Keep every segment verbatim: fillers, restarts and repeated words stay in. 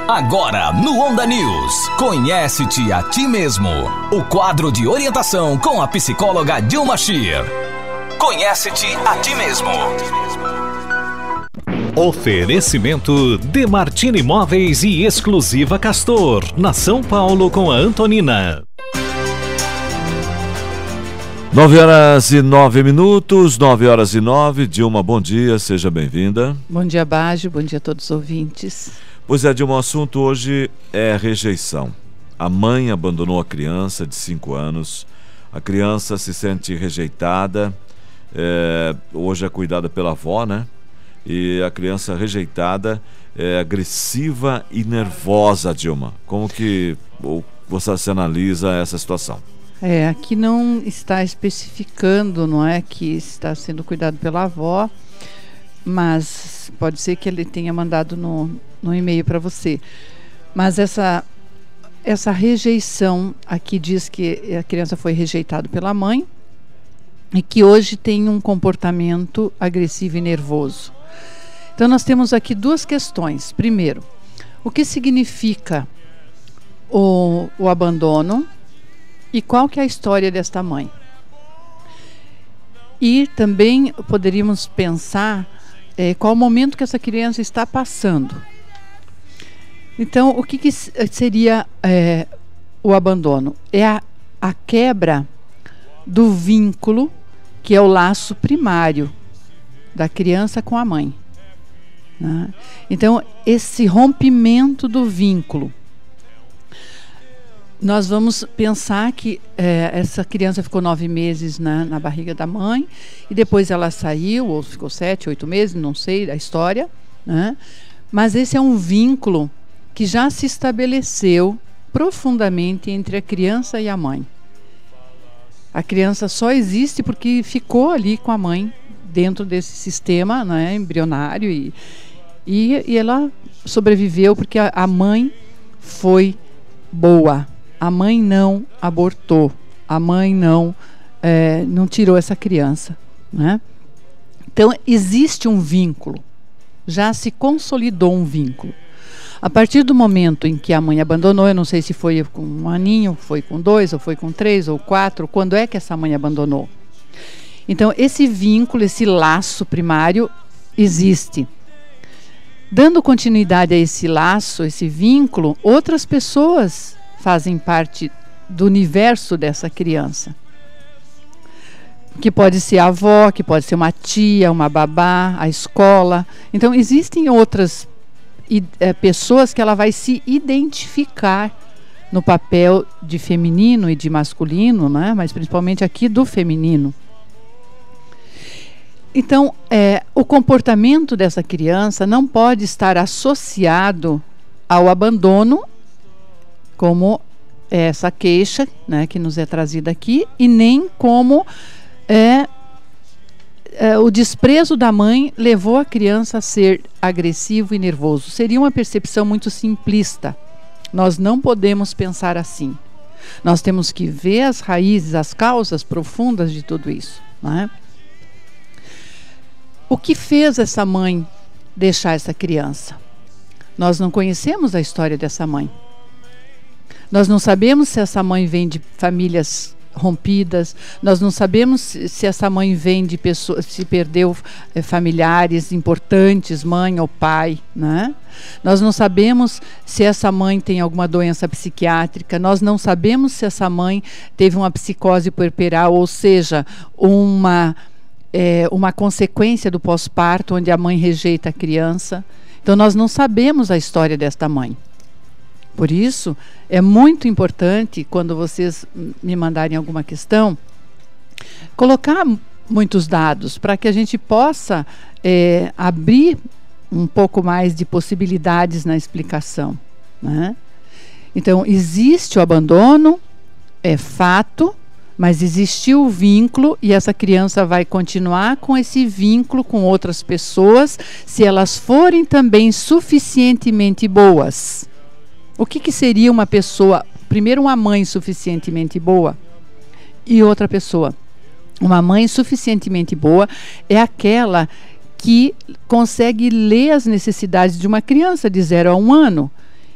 Agora no Onda News, conhece-te a ti mesmo. O quadro de orientação com a psicóloga Dilma Shir. Conhece-te a ti mesmo. Oferecimento de Martini Imóveis e Exclusiva Castor, na São Paulo com a Antonina. Nove horas e nove minutos, nove horas e nove. Dilma, bom dia, seja bem-vinda. Bom dia, Bajo, bom dia a todos os ouvintes. Pois é, Dilma, o assunto hoje é rejeição. A mãe abandonou a criança de cinco anos, a criança se sente rejeitada, é, hoje é cuidada pela avó, né? E a criança rejeitada é agressiva e nervosa, Dilma. Como que você analisa essa situação? É, aqui não está especificando, não é, que está sendo cuidado pela avó, mas pode ser que ele tenha mandado no, no e-mail para você. Mas essa, essa rejeição aqui diz que a criança foi rejeitada pela mãe e que hoje tem um comportamento agressivo e nervoso. Então nós temos aqui duas questões. Primeiro, o que significa o, o abandono e qual que é a história desta mãe? E também poderíamos pensar é, qual o momento que essa criança está passando. Então, o que, que seria é, o abandono? É a, a quebra do vínculo, que é o laço primário da criança com a mãe. Né? Então, esse rompimento do vínculo. Nós vamos pensar que é, essa criança ficou nove meses na, na barriga da mãe e depois ela saiu, ou ficou sete, oito meses, não sei a história, né? Mas esse é um vínculo que já se estabeleceu profundamente entre a criança e a mãe. A criança só existe porque ficou ali com a mãe dentro desse sistema, né, embrionário e, e, e ela sobreviveu porque a, a mãe foi boa. A mãe não abortou, a mãe não, é, não tirou essa criança, né? Então existe um vínculo, já se consolidou um vínculo. A partir do momento em que a mãe abandonou, eu não sei se foi com um aninho, foi com dois, ou foi com três, ou quatro, quando é que essa mãe abandonou? Então esse vínculo, esse laço primário existe. Dando continuidade a esse laço, esse vínculo, outras pessoas fazem parte do universo dessa criança. Que pode ser a avó, que pode ser uma tia, uma babá, a escola. Então existem outras é, pessoas que ela vai se identificar no papel de feminino e de masculino, né? Mas principalmente aqui do feminino. Então, é, o comportamento dessa criança não pode estar associado ao abandono, como essa queixa, né, que nos é trazida aqui, e nem como é, é, o desprezo da mãe levou a criança a ser agressivo e nervoso. Seria uma percepção muito simplista. Nós não podemos pensar assim. Nós temos que ver as raízes, as causas profundas de tudo isso, né? O que fez essa mãe deixar essa criança? Nós não conhecemos a história dessa mãe. Nós não sabemos se essa mãe vem de famílias rompidas, nós não sabemos se, se essa mãe vem de pessoas, se perdeu é, familiares importantes, mãe ou pai, né? Nós não sabemos se essa mãe tem alguma doença psiquiátrica, nós não sabemos se essa mãe teve uma psicose puerperal, ou seja, uma, é, uma consequência do pós-parto, onde a mãe rejeita a criança. Então nós não sabemos a história desta mãe. Por isso, é muito importante, quando vocês me mandarem alguma questão, colocar muitos dados para que a gente possa é, abrir um pouco mais de possibilidades na explicação, né? Então, existe o abandono, é fato, mas existiu o vínculo e essa criança vai continuar com esse vínculo com outras pessoas se elas forem também suficientemente boas. O que, que seria uma pessoa, primeiro uma mãe suficientemente boa e outra pessoa? Uma mãe suficientemente boa é aquela que consegue ler as necessidades de uma criança de zero a um ano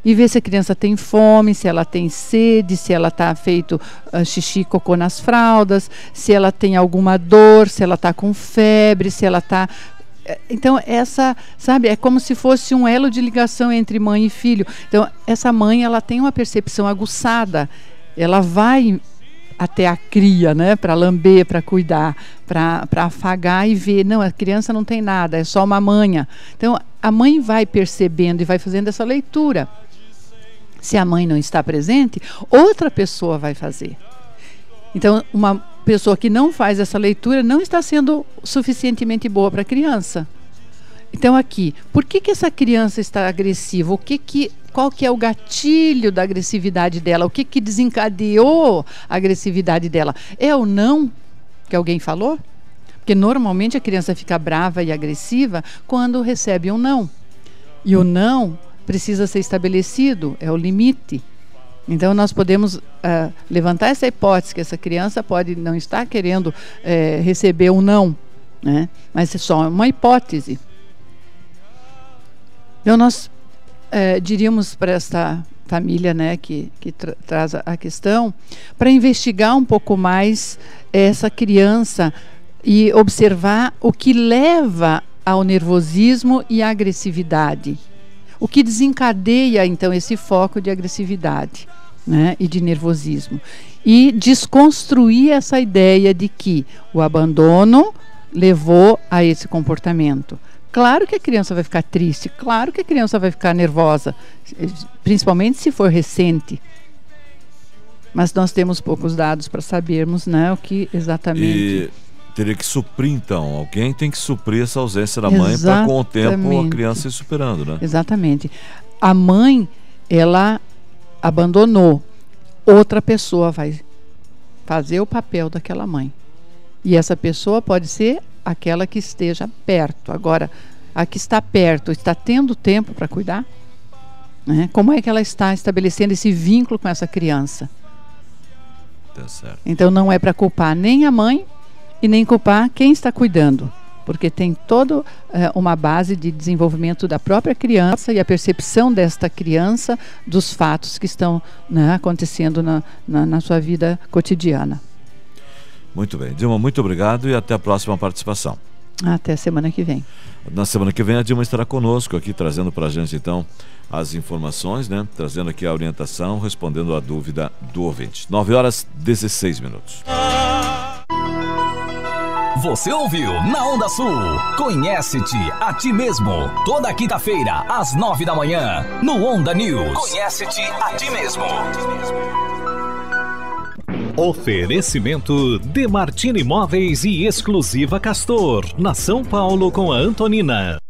e ver se a criança tem fome, se ela tem sede, se ela está feito uh, xixi, cocô nas fraldas, se ela tem alguma dor, se ela está com febre, se ela está... Então, essa, sabe, é como se fosse um elo de ligação entre mãe e filho. Então, essa mãe, ela tem uma percepção aguçada, ela vai até a cria, né, para lamber, para cuidar, para afagar e ver, não, a criança não tem nada, é só uma manha. Então, a mãe vai percebendo e vai fazendo essa leitura. Se a mãe não está presente, outra pessoa vai fazer. Então, uma pessoa que não faz essa leitura não está sendo suficientemente boa para a criança. Então, aqui, por que que essa criança está agressiva? O que que, qual que é o gatilho da agressividade dela? O que que desencadeou a agressividade dela? É o não que alguém falou? Porque normalmente a criança fica brava e agressiva quando recebe um não. E o não precisa ser estabelecido, é o limite. Então, nós podemos uh, levantar essa hipótese que essa criança pode não estar querendo uh, receber um não, né? Mas é só uma hipótese. Então, nós uh, diríamos para esta família, né, que, que tra traz a, a questão, para investigar um pouco mais essa criança e observar o que leva ao nervosismo e à agressividade. O que desencadeia, então, esse foco de agressividade, né, e de nervosismo. E desconstruir essa ideia de que o abandono levou a esse comportamento. Claro que a criança vai ficar triste, claro que a criança vai ficar nervosa, principalmente se for recente. Mas nós temos poucos dados para sabermos, né, o que exatamente... E teria que suprir, então, alguém tem que suprir essa ausência da mãe para com o tempo a criança ir superando, né? Exatamente. A mãe, ela abandonou, outra pessoa vai fazer o papel daquela mãe. E essa pessoa pode ser aquela que esteja perto. Agora, a que está perto, está tendo tempo para cuidar? Né? Como é que ela está estabelecendo esse vínculo com essa criança? Tá certo. Então, não é para culpar nem a mãe e nem culpar quem está cuidando, porque tem toda uh, uma base de desenvolvimento da própria criança e a percepção desta criança dos fatos que estão, né, acontecendo na, na, na sua vida cotidiana. Muito bem. Dilma, muito obrigado e até a próxima participação. Até a semana que vem. Na semana que vem a Dilma estará conosco aqui, trazendo para a gente, então, as informações, né? Trazendo aqui a orientação, respondendo a dúvida do ouvinte. nove horas e dezesseis minutos. Você ouviu Na Onda Sul. Conhece-te a ti mesmo. Toda quinta-feira, às nove da manhã, no Onda News. Conhece-te a ti mesmo. Oferecimento Demartini Imóveis e Exclusiva Castor, na São Paulo com a Antonina.